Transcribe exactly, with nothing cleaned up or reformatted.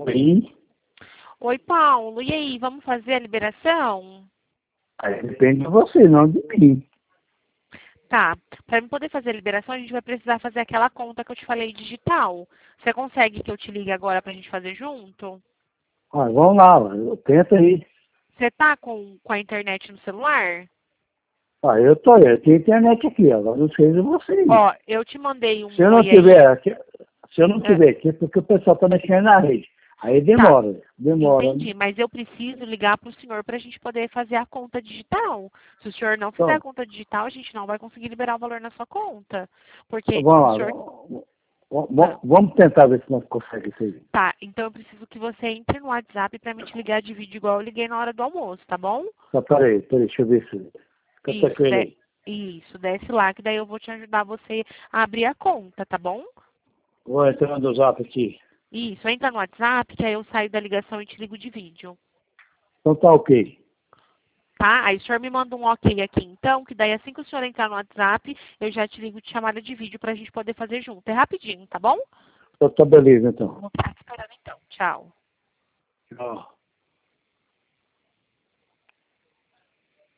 Oi. Oi, Paulo. E aí, vamos fazer a liberação? Aí depende de você, não de mim. Tá. Para eu poder fazer a liberação, a gente vai precisar fazer aquela conta que eu te falei digital. Você consegue que eu te ligue agora pra gente fazer junto? Ah, vamos lá, tenta aí. Você tá com, com a internet no celular? Ah, eu tô, eu tenho internet aqui, agora não sei de você. Ó, eu te mandei Se eu um não oi aí. tiver aqui, se eu não É, tiver aqui, é porque o pessoal tá mexendo na rede. Aí tá, demora, demora. entendi. Mas eu preciso ligar pro senhor pra gente poder fazer a conta digital. Se o senhor não fizer a Então, conta digital, a gente não vai conseguir liberar o valor na sua conta. Porque vamos o lá, senhor... vamos, vamos Ah, vamos tentar ver se nós conseguimos isso aí. tá, então eu preciso que você entre no WhatsApp pra me te ligar de vídeo igual eu liguei na hora do almoço, tá bom? Só peraí, peraí, deixa eu ver se... Fica Isso, tranquilo de... aí. Isso, desce lá, que daí eu vou te ajudar você a abrir a conta, tá bom? Vou entrar no zap aqui. Isso, entra no WhatsApp, que aí eu saio da ligação e te ligo de vídeo. Então tá ok. Tá? Aí o senhor me manda um ok aqui então, que daí assim que o senhor entrar no WhatsApp, eu já te ligo de chamada de vídeo pra gente poder fazer junto. É rapidinho, tá bom? Então tá beleza, então. Vou ficar esperando então. Tchau. Tchau.